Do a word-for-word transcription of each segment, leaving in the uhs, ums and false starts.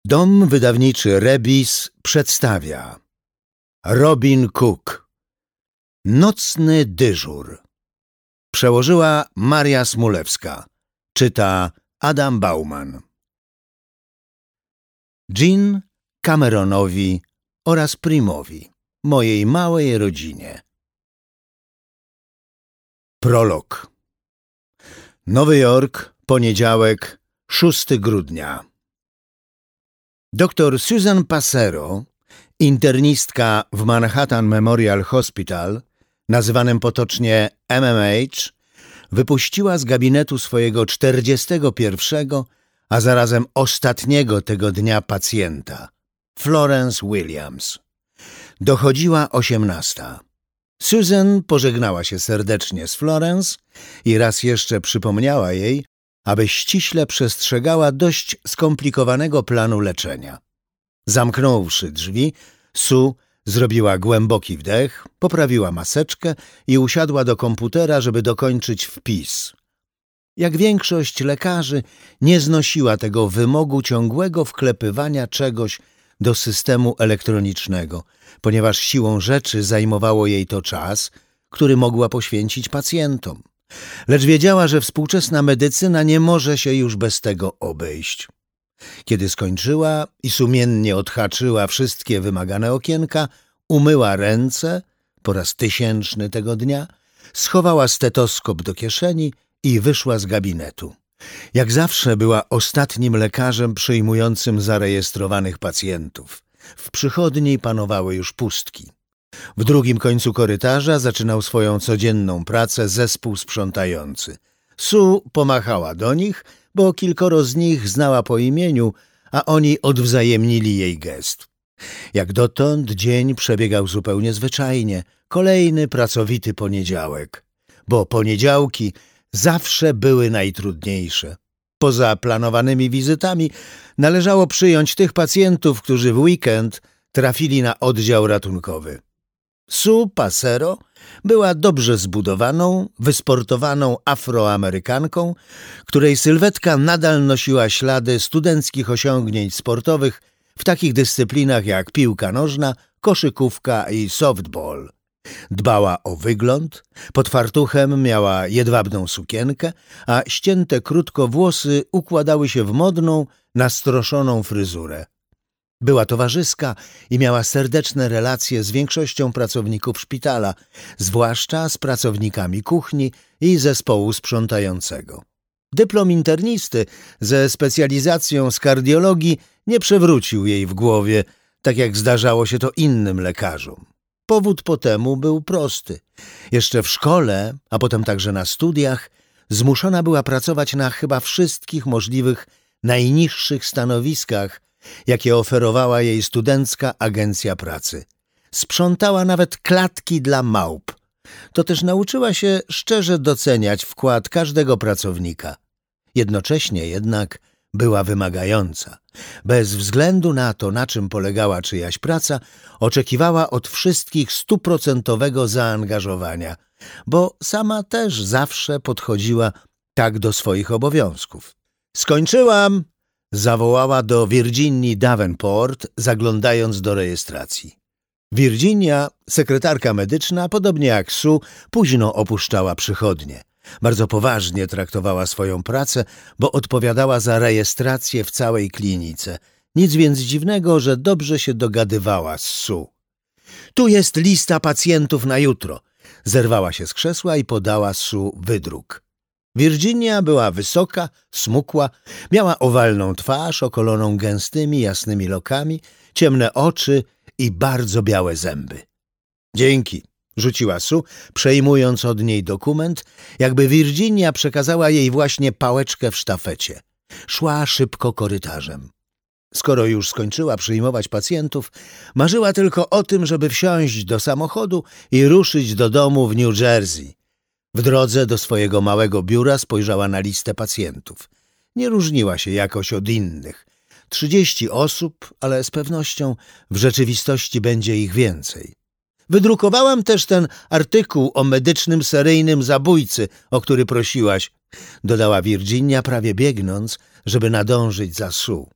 Dom wydawniczy Rebis przedstawia Robin Cook. Nocny dyżur. Przełożyła Maria Smulewska. Czyta Adam Bauman. Jean Cameronowi oraz Primowi, mojej małej rodzinie. Prolog. Nowy Jork, poniedziałek, szóstego grudnia. Doktor Susan Passero, internistka w Manhattan Memorial Hospital, nazywanym potocznie M M H, wypuściła z gabinetu swojego czterdziestego pierwszego, a zarazem ostatniego tego dnia pacjenta, Florence Williams. Dochodziła osiemnasta. Susan pożegnała się serdecznie z Florence i raz jeszcze przypomniała jej, aby ściśle przestrzegała dość skomplikowanego planu leczenia. Zamknąwszy drzwi, Sue zrobiła głęboki wdech, poprawiła maseczkę i usiadła do komputera, żeby dokończyć wpis. Jak większość lekarzy, nie znosiła tego wymogu ciągłego wklepywania czegoś do systemu elektronicznego, ponieważ siłą rzeczy zajmowało jej to czas, który mogła poświęcić pacjentom. Lecz wiedziała, że współczesna medycyna nie może się już bez tego obejść. Kiedy skończyła i sumiennie odhaczyła wszystkie wymagane okienka, umyła ręce, po raz tysięczny tego dnia, schowała stetoskop do kieszeni i wyszła z gabinetu. Jak zawsze była ostatnim lekarzem przyjmującym zarejestrowanych pacjentów. W przychodni panowały już pustki. W drugim końcu korytarza zaczynał swoją codzienną pracę zespół sprzątający. Sue pomachała do nich, bo kilkoro z nich znała po imieniu, a oni odwzajemnili jej gest. Jak dotąd dzień przebiegał zupełnie zwyczajnie, kolejny pracowity poniedziałek, bo poniedziałki zawsze były najtrudniejsze. Poza planowanymi wizytami należało przyjąć tych pacjentów, którzy w weekend trafili na oddział ratunkowy. Sue Passero była dobrze zbudowaną, wysportowaną Afroamerykanką, której sylwetka nadal nosiła ślady studenckich osiągnięć sportowych w takich dyscyplinach jak piłka nożna, koszykówka i softball. Dbała o wygląd, pod fartuchem miała jedwabną sukienkę, a ścięte krótko włosy układały się w modną, nastroszoną fryzurę. Była towarzyska i miała serdeczne relacje z większością pracowników szpitala, zwłaszcza z pracownikami kuchni i zespołu sprzątającego. Dyplom internisty ze specjalizacją z kardiologii nie przewrócił jej w głowie, tak jak zdarzało się to innym lekarzom. Powód po temu był prosty. Jeszcze w szkole, a potem także na studiach, zmuszona była pracować na chyba wszystkich możliwych najniższych stanowiskach, jakie oferowała jej studencka agencja pracy. Sprzątała nawet klatki dla małp. To też nauczyła się szczerze doceniać wkład każdego pracownika. Jednocześnie jednak była wymagająca. Bez względu na to, na czym polegała czyjaś praca, oczekiwała od wszystkich stuprocentowego zaangażowania, bo sama też zawsze podchodziła tak do swoich obowiązków. „Skończyłam!” zawołała do Virginii Davenport, zaglądając do rejestracji. Virginia, sekretarka medyczna, podobnie jak Sue, późno opuszczała przychodnię. Bardzo poważnie traktowała swoją pracę, bo odpowiadała za rejestrację w całej klinice. Nic więc dziwnego, że dobrze się dogadywała z Sue. „Tu jest lista pacjentów na jutro”. Zerwała się z krzesła i podała Sue wydruk. Virginia była wysoka, smukła, miała owalną twarz okoloną gęstymi, jasnymi lokami, ciemne oczy i bardzo białe zęby. „Dzięki”, rzuciła Sue, przejmując od niej dokument, jakby Virginia przekazała jej właśnie pałeczkę w sztafecie. Szła szybko korytarzem. Skoro już skończyła przyjmować pacjentów, marzyła tylko o tym, żeby wsiąść do samochodu i ruszyć do domu w New Jersey. W drodze do swojego małego biura spojrzała na listę pacjentów. Nie różniła się jakoś od innych. Trzydzieści osób, ale z pewnością w rzeczywistości będzie ich więcej. „Wydrukowałam też ten artykuł o medycznym seryjnym zabójcy, o który prosiłaś”, dodała Virginia, prawie biegnąc, żeby nadążyć za Sue.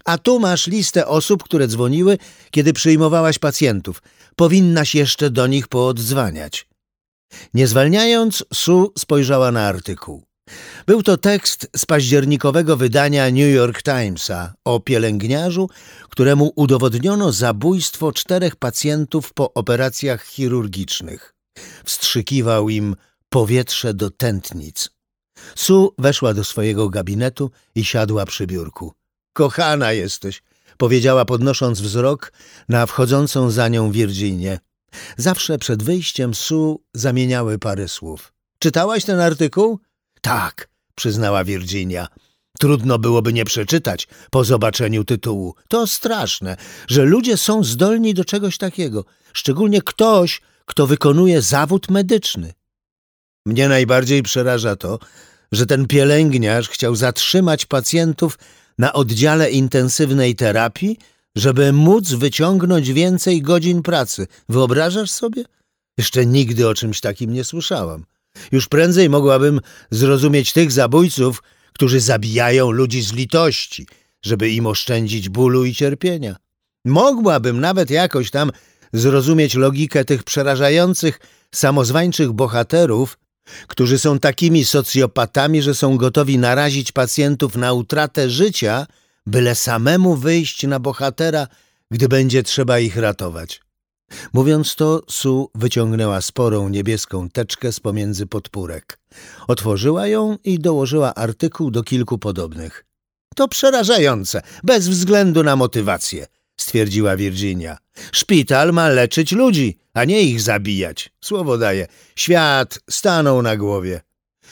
A tu masz listę osób, które dzwoniły, kiedy przyjmowałaś pacjentów. Powinnaś jeszcze do nich poodzwaniać. Nie zwalniając, Sue spojrzała na artykuł. Był to tekst z październikowego wydania New York Timesa o pielęgniarzu, któremu udowodniono zabójstwo czterech pacjentów po operacjach chirurgicznych. Wstrzykiwał im powietrze do tętnic. Sue weszła do swojego gabinetu i siadła przy biurku. Kochana jesteś, powiedziała podnosząc wzrok na wchodzącą za nią Virginię. Zawsze przed wyjściem Sue zamieniały parę słów. Czytałaś ten artykuł? Tak, przyznała Virginia. Trudno byłoby nie przeczytać po zobaczeniu tytułu. To straszne, że ludzie są zdolni do czegoś takiego. Szczególnie ktoś, kto wykonuje zawód medyczny. Mnie najbardziej przeraża to, że ten pielęgniarz chciał zatrzymać pacjentów na oddziale intensywnej terapii, żeby móc wyciągnąć więcej godzin pracy. Wyobrażasz sobie? Jeszcze nigdy o czymś takim nie słyszałam. Już prędzej mogłabym zrozumieć tych zabójców, którzy zabijają ludzi z litości, żeby im oszczędzić bólu i cierpienia. Mogłabym nawet jakoś tam zrozumieć logikę tych przerażających, samozwańczych bohaterów, którzy są takimi socjopatami, że są gotowi narazić pacjentów na utratę życia, byle samemu wyjść na bohatera, gdy będzie trzeba ich ratować. Mówiąc to, Sue wyciągnęła sporą niebieską teczkę z pomiędzy podpórek. Otworzyła ją i dołożyła artykuł do kilku podobnych. To przerażające, bez względu na motywację, stwierdziła Virginia. Szpital ma leczyć ludzi, a nie ich zabijać. Słowo daję, świat stanął na głowie.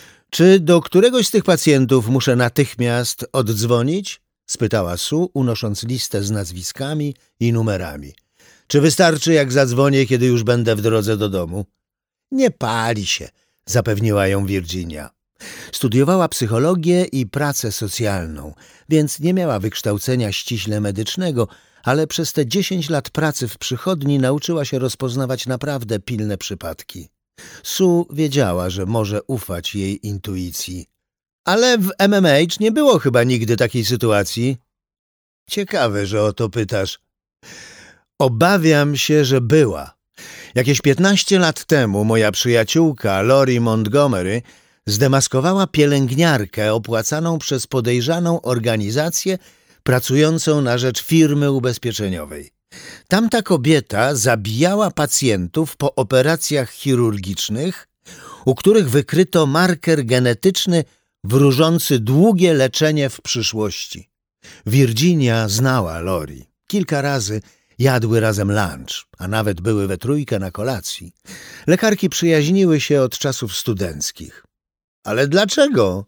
Czy do któregoś z tych pacjentów muszę natychmiast oddzwonić? Spytała Sue, unosząc listę z nazwiskami i numerami. Czy wystarczy, jak zadzwonię, kiedy już będę w drodze do domu? Nie pali się, zapewniła ją Virginia. Studiowała psychologię i pracę socjalną, więc nie miała wykształcenia ściśle medycznego, ale przez te dziesięć lat pracy w przychodni nauczyła się rozpoznawać naprawdę pilne przypadki. Sue wiedziała, że może ufać jej intuicji. Ale w M M H nie było chyba nigdy takiej sytuacji. Ciekawe, że o to pytasz. Obawiam się, że była. Jakieś piętnaście lat temu moja przyjaciółka Lori Montgomery zdemaskowała pielęgniarkę opłacaną przez podejrzaną organizację pracującą na rzecz firmy ubezpieczeniowej. Tamta kobieta zabijała pacjentów po operacjach chirurgicznych, u których wykryto marker genetyczny wróżący długie leczenie w przyszłości. Virginia znała Lori. Kilka razy jadły razem lunch, a nawet były we trójkę na kolacji. Lekarki przyjaźniły się od czasów studenckich. Ale dlaczego?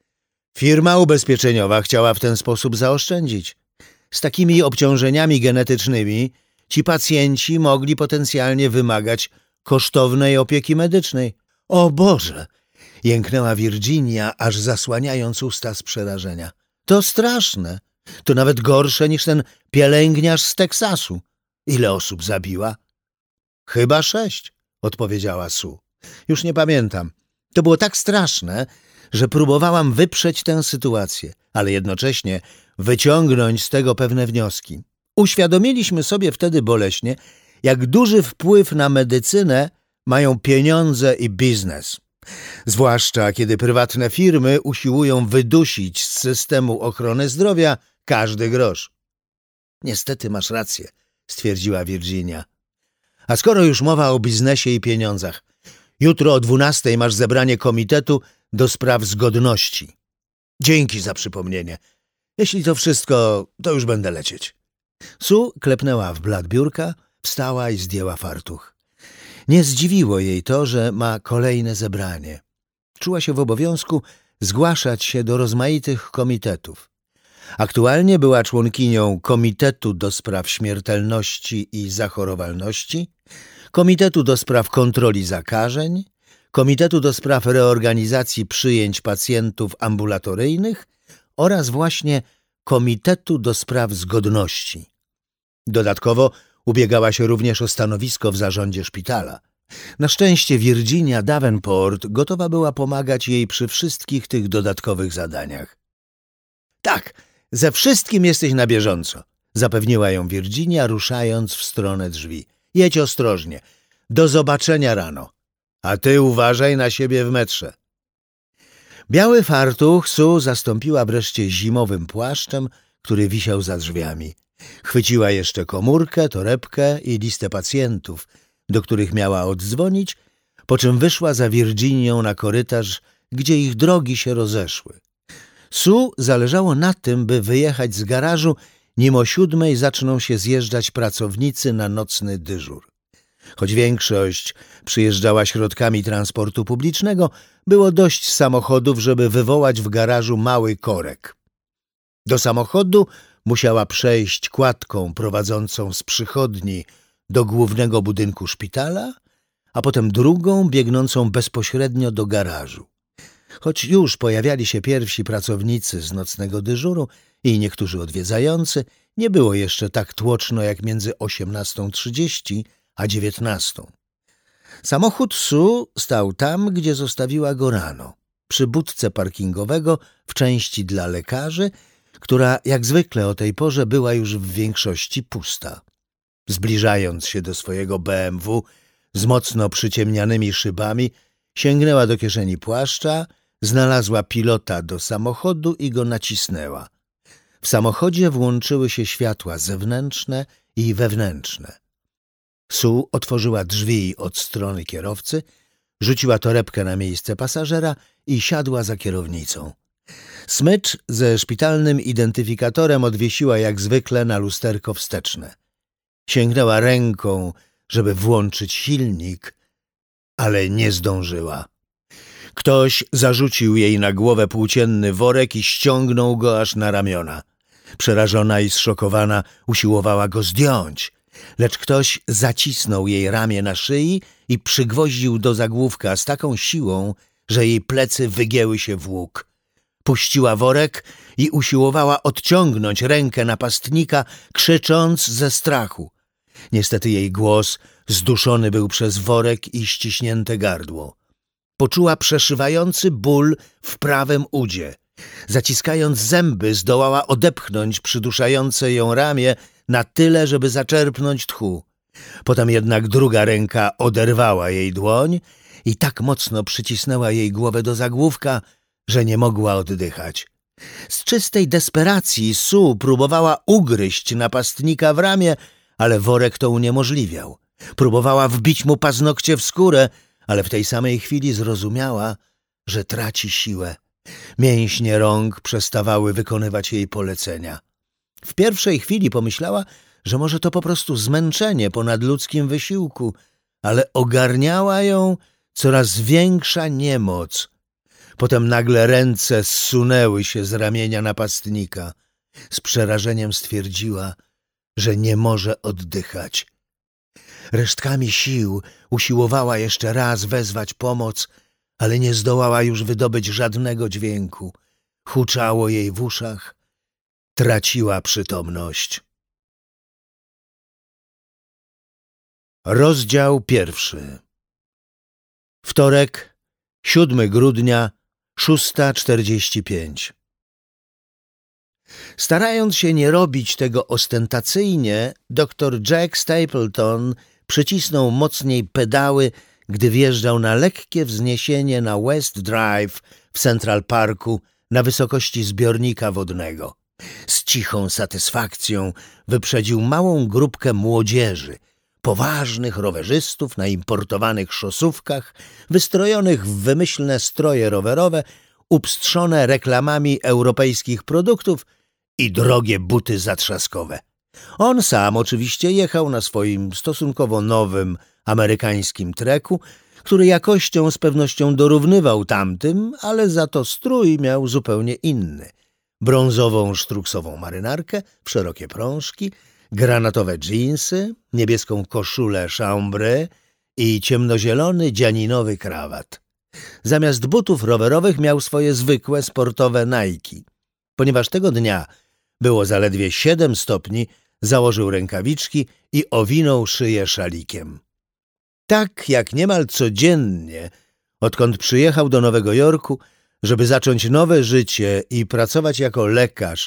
Firma ubezpieczeniowa chciała w ten sposób zaoszczędzić. Z takimi obciążeniami genetycznymi ci pacjenci mogli potencjalnie wymagać kosztownej opieki medycznej. O Boże! Jęknęła Virginia, aż zasłaniając usta z przerażenia. To straszne. To nawet gorsze niż ten pielęgniarz z Teksasu. Ile osób zabiła? Chyba sześć, odpowiedziała Sue. Już nie pamiętam. To było tak straszne, że próbowałam wyprzeć tę sytuację, ale jednocześnie wyciągnąć z tego pewne wnioski. Uświadomiliśmy sobie wtedy boleśnie, jak duży wpływ na medycynę mają pieniądze i biznes. Zwłaszcza kiedy prywatne firmy usiłują wydusić z systemu ochrony zdrowia każdy grosz. Niestety masz rację, stwierdziła Virginia. A skoro już mowa o biznesie i pieniądzach, jutro o dwunastej masz zebranie komitetu do spraw zgodności. Dzięki za przypomnienie. Jeśli to wszystko, to już będę lecieć. Sue klepnęła w blat biurka, wstała i zdjęła fartuch. Nie zdziwiło jej to, że ma kolejne zebranie. Czuła się w obowiązku zgłaszać się do rozmaitych komitetów. Aktualnie była członkinią Komitetu do Spraw Śmiertelności i Zachorowalności, Komitetu do Spraw Kontroli Zakażeń, Komitetu do Spraw Reorganizacji Przyjęć Pacjentów Ambulatoryjnych oraz właśnie Komitetu do Spraw Zgodności. Dodatkowo ubiegała się również o stanowisko w zarządzie szpitala. Na szczęście Virginia Davenport gotowa była pomagać jej przy wszystkich tych dodatkowych zadaniach. Tak, Ze wszystkim jesteś na bieżąco, zapewniła ją Virginia, ruszając w stronę drzwi. Jedź ostrożnie. Do zobaczenia rano. A ty uważaj na siebie w metrze. Biały fartuch Sue zastąpiła wreszcie zimowym płaszczem, który wisiał za drzwiami. Chwyciła jeszcze komórkę, torebkę i listę pacjentów, do których miała oddzwonić, po czym wyszła za Virginią na korytarz, gdzie ich drogi się rozeszły. Sue zależało na tym, by wyjechać z garażu, nim o siódmej zaczną się zjeżdżać pracownicy na nocny dyżur. Choć większość przyjeżdżała środkami transportu publicznego, było dość samochodów, żeby wywołać w garażu mały korek. Do samochodu musiała przejść kładką prowadzącą z przychodni do głównego budynku szpitala, a potem drugą biegnącą bezpośrednio do garażu. Choć już pojawiali się pierwsi pracownicy z nocnego dyżuru i niektórzy odwiedzający, nie było jeszcze tak tłoczno jak między osiemnastą trzydzieści a dziewiętnastą. Samochód Sue stał tam, gdzie zostawiła go rano, przy budce parkingowego w części dla lekarzy, która jak zwykle o tej porze była już w większości pusta. Zbliżając się do swojego B M W z mocno przyciemnianymi szybami, sięgnęła do kieszeni płaszcza, znalazła pilota do samochodu i go nacisnęła. W samochodzie włączyły się światła zewnętrzne i wewnętrzne. Sue otworzyła drzwi od strony kierowcy, rzuciła torebkę na miejsce pasażera i siadła za kierownicą. Smycz ze szpitalnym identyfikatorem odwiesiła jak zwykle na lusterko wsteczne. Sięgnęła ręką, żeby włączyć silnik, ale nie zdążyła. Ktoś zarzucił jej na głowę płócienny worek i ściągnął go aż na ramiona. Przerażona i zszokowana usiłowała go zdjąć, lecz ktoś zacisnął jej ramię na szyi i przygwoździł do zagłówka z taką siłą, że jej plecy wygięły się w łuk. Puściła worek i usiłowała odciągnąć rękę napastnika, krzycząc ze strachu. Niestety jej głos zduszony był przez worek i ściśnięte gardło. Poczuła przeszywający ból w prawym udzie. Zaciskając zęby, zdołała odepchnąć przyduszające ją ramię na tyle, żeby zaczerpnąć tchu. Potem jednak druga ręka oderwała jej dłoń i tak mocno przycisnęła jej głowę do zagłówka, że nie mogła oddychać. Z czystej desperacji Sue próbowała ugryźć napastnika w ramię, ale worek to uniemożliwiał. Próbowała wbić mu paznokcie w skórę, ale w tej samej chwili zrozumiała, że traci siłę. Mięśnie rąk przestawały wykonywać jej polecenia. W pierwszej chwili pomyślała, że może to po prostu zmęczenie po nadludzkim wysiłku, ale ogarniała ją coraz większa niemoc. Potem nagle ręce zsunęły się z ramienia napastnika. Z przerażeniem stwierdziła, że nie może oddychać. Resztkami sił usiłowała jeszcze raz wezwać pomoc, ale nie zdołała już wydobyć żadnego dźwięku. Huczało jej w uszach, traciła przytomność. Rozdział pierwszy. Wtorek, siódmego grudnia, szósta czterdzieści pięć. Starając się nie robić tego ostentacyjnie, doktor Jack Stapleton przycisnął mocniej pedały, gdy wjeżdżał na lekkie wzniesienie na West Drive w Central Parku na wysokości zbiornika wodnego. Z cichą satysfakcją wyprzedził małą grupkę młodzieży, poważnych rowerzystów na importowanych szosówkach, wystrojonych w wymyślne stroje rowerowe, upstrzone reklamami europejskich produktów i drogie buty zatrzaskowe. On sam oczywiście jechał na swoim stosunkowo nowym amerykańskim treku, który jakością z pewnością dorównywał tamtym, ale za to strój miał zupełnie inny. Brązową sztruksową marynarkę w szerokie prążki, granatowe dżinsy, niebieską koszulę chambray i ciemnozielony dzianinowy krawat. Zamiast butów rowerowych miał swoje zwykłe sportowe Nike. Ponieważ tego dnia było zaledwie siedem stopni, założył rękawiczki i owinął szyję szalikiem. Tak jak niemal codziennie, odkąd przyjechał do Nowego Jorku, żeby zacząć nowe życie i pracować jako lekarz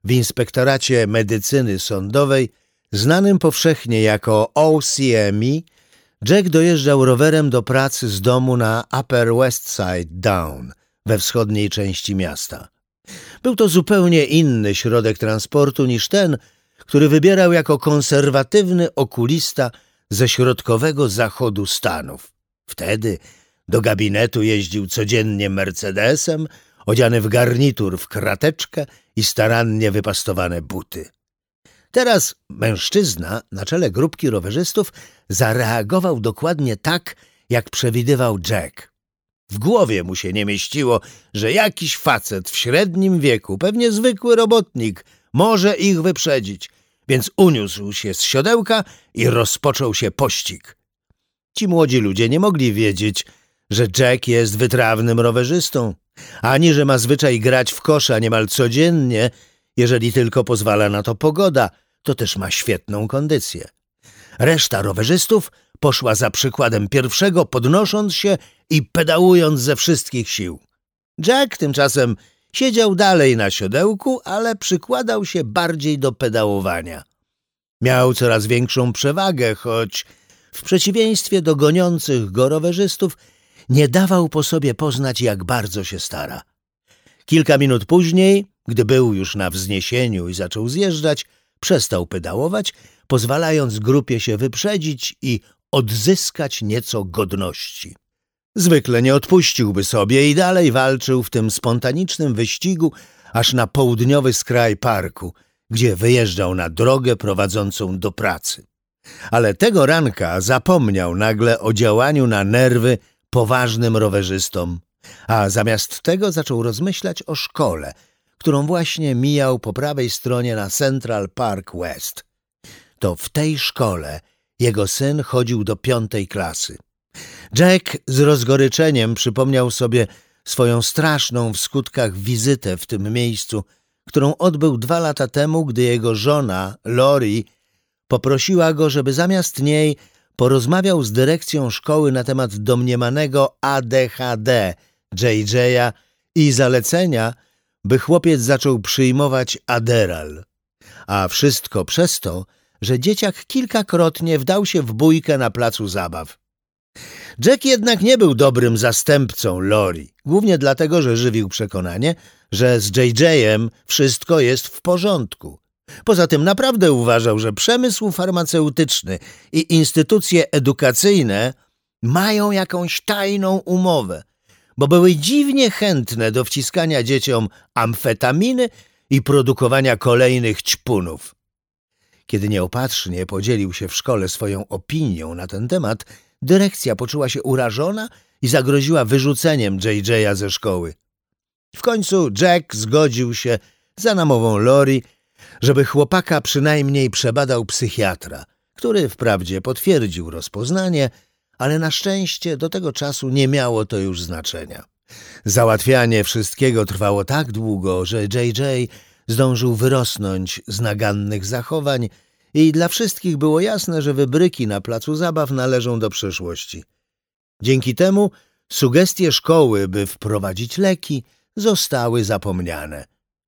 w Inspektoracie Medycyny Sądowej, znanym powszechnie jako O C M E, Jack dojeżdżał rowerem do pracy z domu na Upper West Side Down, we wschodniej części miasta. Był to zupełnie inny środek transportu niż ten, który wybierał jako konserwatywny okulista ze środkowego zachodu Stanów. Wtedy do gabinetu jeździł codziennie Mercedesem, odziany w garnitur w krateczkę i starannie wypastowane buty. Teraz mężczyzna na czele grupki rowerzystów zareagował dokładnie tak, jak przewidywał Jack. W głowie mu się nie mieściło, że jakiś facet w średnim wieku, pewnie zwykły robotnik, może ich wyprzedzić, więc uniósł się z siodełka i rozpoczął się pościg. Ci młodzi ludzie nie mogli wiedzieć, że Jack jest wytrawnym rowerzystą, ani że ma zwyczaj grać w kosza niemal codziennie, jeżeli tylko pozwala na to pogoda, to też ma świetną kondycję. Reszta rowerzystów poszła za przykładem pierwszego, podnosząc się i pedałując ze wszystkich sił. Jack tymczasem siedział dalej na siodełku, ale przykładał się bardziej do pedałowania. Miał coraz większą przewagę, choć w przeciwieństwie do goniących go rowerzystów nie dawał po sobie poznać, jak bardzo się stara. Kilka minut później, gdy był już na wzniesieniu i zaczął zjeżdżać, przestał pedałować, pozwalając grupie się wyprzedzić i odzyskać nieco godności. Zwykle nie odpuściłby sobie i dalej walczył w tym spontanicznym wyścigu aż na południowy skraj parku, gdzie wyjeżdżał na drogę prowadzącą do pracy. Ale tego ranka zapomniał nagle o działaniu na nerwy poważnym rowerzystom, a zamiast tego zaczął rozmyślać o szkole, którą właśnie mijał po prawej stronie na Central Park West. To w tej szkole jego syn chodził do piątej klasy. Jack z rozgoryczeniem przypomniał sobie swoją straszną w skutkach wizytę w tym miejscu, którą odbył dwa lata temu, gdy jego żona, Lori, poprosiła go, żeby zamiast niej porozmawiał z dyrekcją szkoły na temat domniemanego A D H D J J i zalecenia, by chłopiec zaczął przyjmować Adderall. A wszystko przez to, że dzieciak kilkakrotnie wdał się w bójkę na placu zabaw. Jack jednak nie był dobrym zastępcą Lori, głównie dlatego, że żywił przekonanie, że z J J-em wszystko jest w porządku. Poza tym naprawdę uważał, że przemysł farmaceutyczny i instytucje edukacyjne mają jakąś tajną umowę, bo były dziwnie chętne do wciskania dzieciom amfetaminy i produkowania kolejnych ćpunów. Kiedy nieopatrznie podzielił się w szkole swoją opinią na ten temat, dyrekcja poczuła się urażona i zagroziła wyrzuceniem J J-a ze szkoły. W końcu Jack zgodził się za namową Lori, żeby chłopaka przynajmniej przebadał psychiatra, który wprawdzie potwierdził rozpoznanie, ale na szczęście do tego czasu nie miało to już znaczenia. Załatwianie wszystkiego trwało tak długo, że J J zdążył wyrosnąć z nagannych zachowań i dla wszystkich było jasne, że wybryki na placu zabaw należą do przeszłości. Dzięki temu sugestie szkoły, by wprowadzić leki, zostały zapomniane.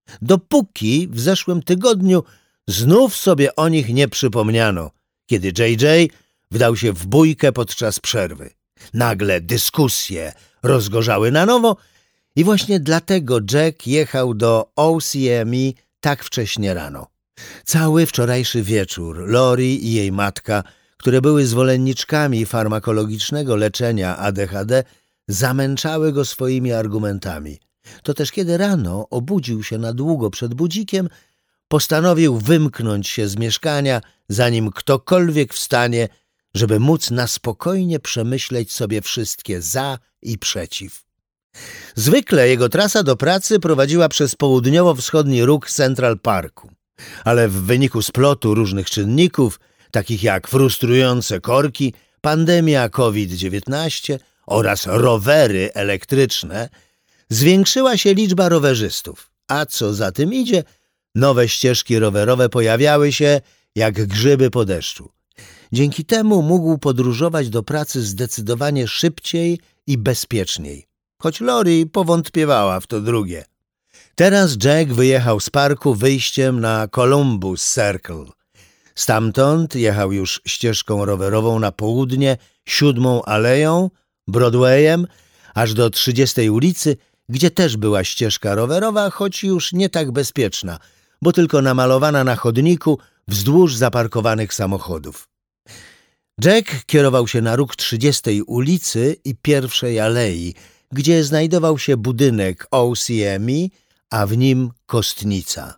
Dopóki w zeszłym tygodniu znów sobie o nich nie przypomniano, kiedy J J wdał się w bójkę podczas przerwy. Nagle dyskusje rozgorzały na nowo i właśnie dlatego Jack jechał do O C M E tak wcześnie rano. Cały wczorajszy wieczór Lori i jej matka, które były zwolenniczkami farmakologicznego leczenia A D H D, zamęczały go swoimi argumentami. To też kiedy rano obudził się na długo przed budzikiem, postanowił wymknąć się z mieszkania, zanim ktokolwiek wstanie, żeby móc na spokojnie przemyśleć sobie wszystkie za i przeciw. Zwykle jego trasa do pracy prowadziła przez południowo-wschodni róg Central Parku, ale w wyniku splotu różnych czynników, takich jak frustrujące korki, pandemia COVID dziewiętnaście oraz rowery elektryczne, zwiększyła się liczba rowerzystów, a co za tym idzie, nowe ścieżki rowerowe pojawiały się jak grzyby po deszczu. Dzięki temu mógł podróżować do pracy zdecydowanie szybciej i bezpieczniej, choć Lori powątpiewała w to drugie. Teraz Jack wyjechał z parku wyjściem na Columbus Circle. Stamtąd jechał już ścieżką rowerową na południe, siódmą aleją, Broadwayem, aż do trzydziestej ulicy, gdzie też była ścieżka rowerowa, choć już nie tak bezpieczna, bo tylko namalowana na chodniku wzdłuż zaparkowanych samochodów. Jack kierował się na róg trzydziestej ulicy i pierwszej alei, gdzie znajdował się budynek O C M E, a w nim kostnica.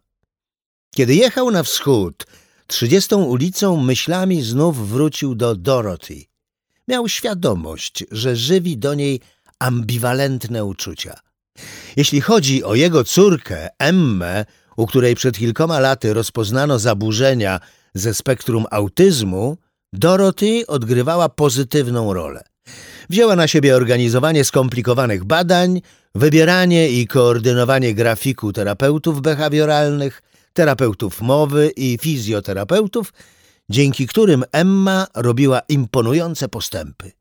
Kiedy jechał na wschód, trzydziestą ulicą myślami znów wrócił do Dorothy. Miał świadomość, że żywi do niej ambiwalentne uczucia. Jeśli chodzi o jego córkę, Emmę, u której przed kilkoma laty rozpoznano zaburzenia ze spektrum autyzmu, Dorothy odgrywała pozytywną rolę. Wzięła na siebie organizowanie skomplikowanych badań, wybieranie i koordynowanie grafiku terapeutów behawioralnych, terapeutów mowy i fizjoterapeutów, dzięki którym Emma robiła imponujące postępy.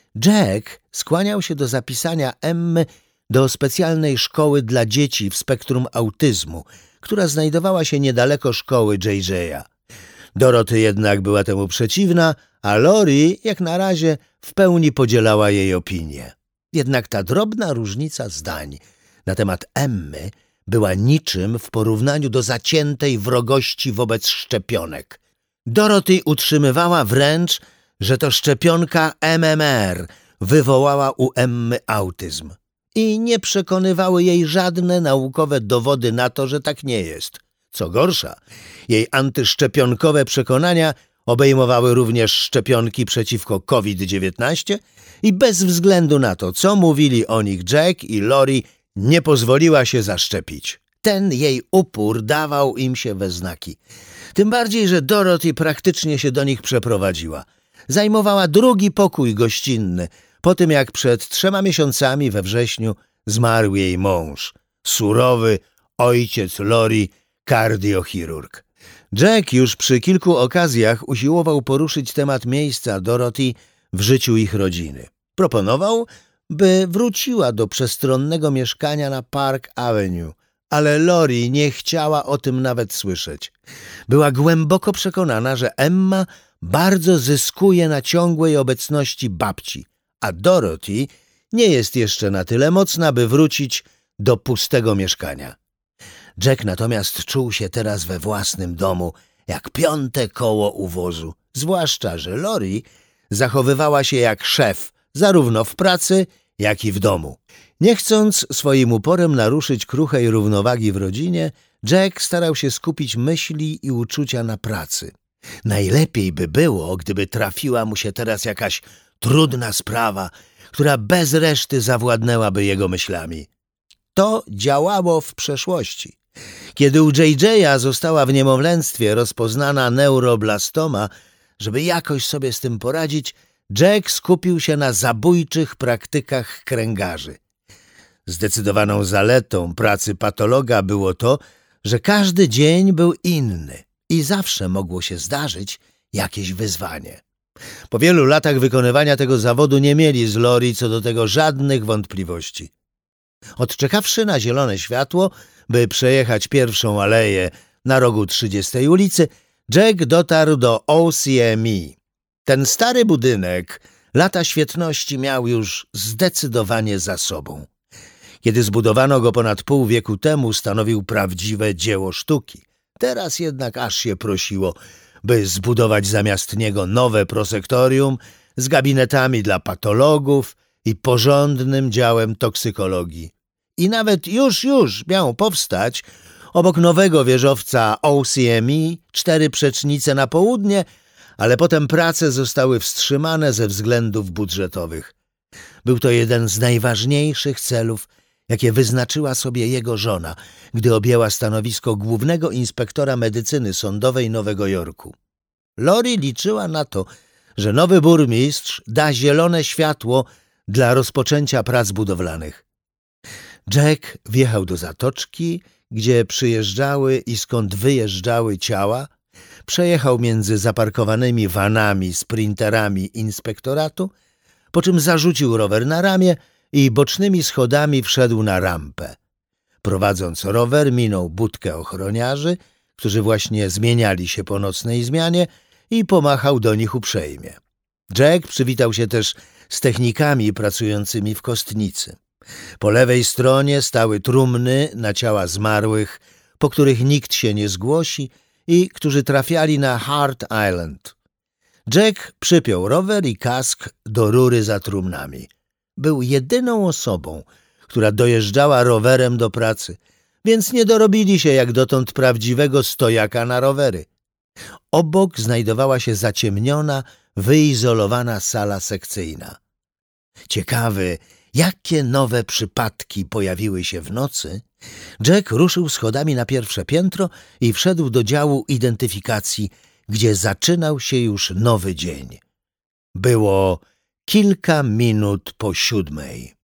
Jack skłaniał się do zapisania Emmy do specjalnej szkoły dla dzieci w spektrum autyzmu, która znajdowała się niedaleko szkoły J J. Dorothy jednak była temu przeciwna, a Lori jak na razie w pełni podzielała jej opinię. Jednak ta drobna różnica zdań na temat Emmy była niczym w porównaniu do zaciętej wrogości wobec szczepionek. Dorothy utrzymywała wręcz, że to szczepionka M M R wywołała u Emmy autyzm. I nie przekonywały jej żadne naukowe dowody na to, że tak nie jest. Co gorsza, jej antyszczepionkowe przekonania obejmowały również szczepionki przeciwko COVID dziewiętnaście i bez względu na to, co mówili o nich Jack i Lori, nie pozwoliła się zaszczepić. Ten jej upór dawał im się we znaki. Tym bardziej, że Dorothy praktycznie się do nich przeprowadziła. Zajmowała drugi pokój gościnny, po tym jak przed trzema miesiącami we wrześniu zmarł jej mąż, surowy ojciec Lori, kardiochirurg. Jack już przy kilku okazjach usiłował poruszyć temat miejsca Dorothy w życiu ich rodziny. Proponował, by wróciła do przestronnego mieszkania na Park Avenue, ale Lori nie chciała o tym nawet słyszeć. Była głęboko przekonana, że Emma bardzo zyskuje na ciągłej obecności babci, a Dorothy nie jest jeszcze na tyle mocna, by wrócić do pustego mieszkania. Jack natomiast czuł się teraz we własnym domu, jak piąte koło u wozu, zwłaszcza że Lori zachowywała się jak szef, zarówno w pracy, jak i w domu. Nie chcąc swoim uporem naruszyć kruchej równowagi w rodzinie, Jack starał się skupić myśli i uczucia na pracy. Najlepiej by było, gdyby trafiła mu się teraz jakaś trudna sprawa, która bez reszty zawładnęłaby jego myślami. To działało w przeszłości. Kiedy u J J została w niemowlęctwie rozpoznana neuroblastoma, żeby jakoś sobie z tym poradzić, Jack skupił się na zabójczych praktykach kręgarzy. Zdecydowaną zaletą pracy patologa było to, że każdy dzień był inny i zawsze mogło się zdarzyć jakieś wyzwanie. Po wielu latach wykonywania tego zawodu nie mieli z Lori co do tego żadnych wątpliwości. Odczekawszy na zielone światło, by przejechać pierwszą aleję na rogu trzydziestej ulicy, Jack dotarł do O C M E. Ten stary budynek lata świetności miał już zdecydowanie za sobą. Kiedy zbudowano go ponad pół wieku temu, stanowił prawdziwe dzieło sztuki. Teraz jednak aż się prosiło, by zbudować zamiast niego nowe prosektorium z gabinetami dla patologów i porządnym działem toksykologii. I nawet już, już miał powstać obok nowego wieżowca O C M E cztery przecznice na południe, ale potem prace zostały wstrzymane ze względów budżetowych. Był to jeden z najważniejszych celów, jakie wyznaczyła sobie jego żona, gdy objęła stanowisko głównego inspektora medycyny sądowej Nowego Jorku. Lori liczyła na to, że nowy burmistrz da zielone światło dla rozpoczęcia prac budowlanych. Jack wjechał do zatoczki, gdzie przyjeżdżały i skąd wyjeżdżały ciała, przejechał między zaparkowanymi vanami, sprinterami inspektoratu, po czym zarzucił rower na ramię i bocznymi schodami wszedł na rampę. Prowadząc rower, minął budkę ochroniarzy, którzy właśnie zmieniali się po nocnej zmianie, i pomachał do nich uprzejmie. Jack przywitał się też z technikami pracującymi w kostnicy. Po lewej stronie stały trumny na ciała zmarłych, po których nikt się nie zgłosi i którzy trafiali na Hart Island. Jack przypiął rower i kask do rury za trumnami. Był jedyną osobą, która dojeżdżała rowerem do pracy, więc nie dorobili się jak dotąd prawdziwego stojaka na rowery. Obok znajdowała się zaciemniona, wyizolowana sala sekcyjna. Ciekawy, jakie nowe przypadki pojawiły się w nocy, Jack ruszył schodami na pierwsze piętro i wszedł do działu identyfikacji, gdzie zaczynał się już nowy dzień. Było kilka minut po siódmej.